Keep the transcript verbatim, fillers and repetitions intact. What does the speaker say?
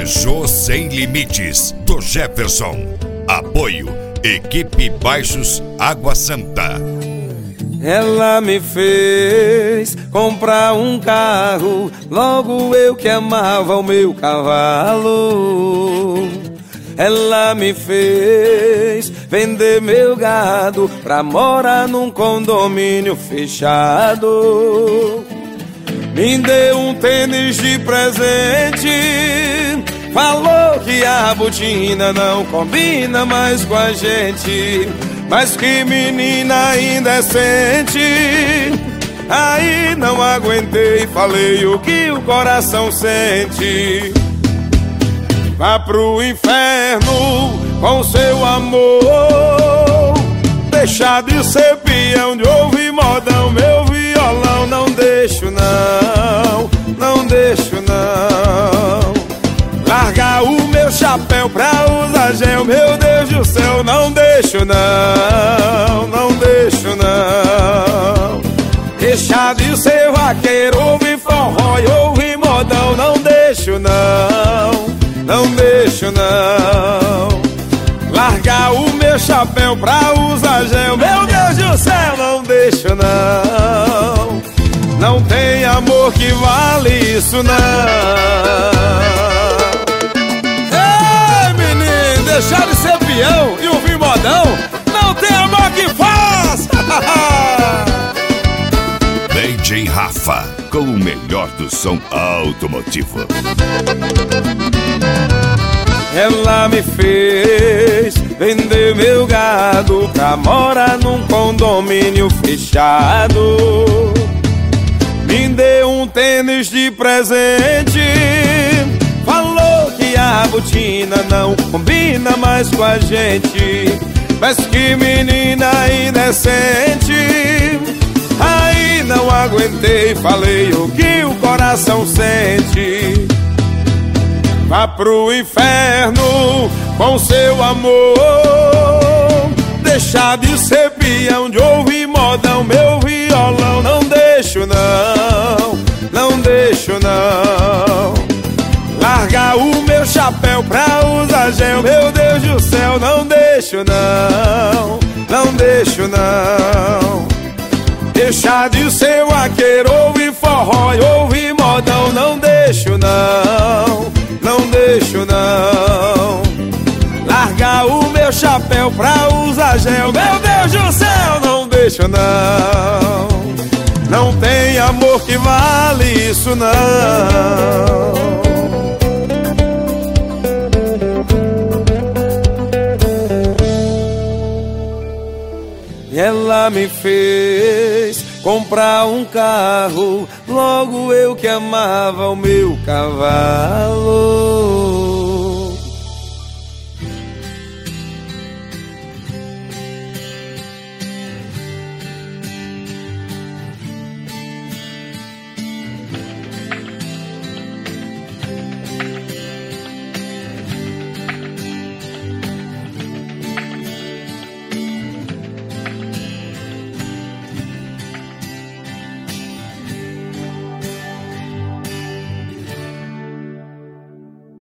Peugeot Sem Limites, do Jefferson. Apoio Equipe Baixos Água Santa. Ela me fez comprar um carro, logo eu que amava o meu cavalo. Ela me fez vender meu gado pra morar num condomínio fechado. Me deu um tênis de presente, falou que a botina não combina mais com a gente. Mas que menina indecente. Aí não aguentei, falei o que o coração sente. Vá pro inferno com seu amor, deixar de ser peão, de ouvir modão, meu violão. Não deixo não, não deixo não. Largar o meu chapéu pra usar gel, meu Deus do céu. Não deixo não, não deixo não. Deixar de ser vaqueiro, ouvir forró e ouvir modão. Não deixo não, não deixo não. Largar o meu chapéu pra usar gel, meu Deus do céu. Não deixo não. Não tem amor que vale isso não. Deixar de ser peão e ouvir modão, não tem amor que faz. D J Rafa, com o melhor do som automotivo. Ela me fez vender meu gado pra morar num condomínio fechado. Me deu um tênis de presente, falou que a botina não combina mais com a gente. Mas que menina indecente. Aí não aguentei, falei o que o coração sente. Vá pro inferno com seu amor, deixar de ser peão, de ouvir modão, meu violão. Não deixo não, não deixo não. Largar o meu chapéu pra usar gel, meu Deus do céu. Não deixo não, não deixo não. Deixar de ser vaqueiro, ouvir forró e ouvir modão. Não deixo não, não deixo não. Largar o meu chapéu pra usar gel, meu Deus do céu. Não deixo não. Não tem amor que vale isso não. Ela me fez comprar um carro, logo eu que amava o meu cavalo.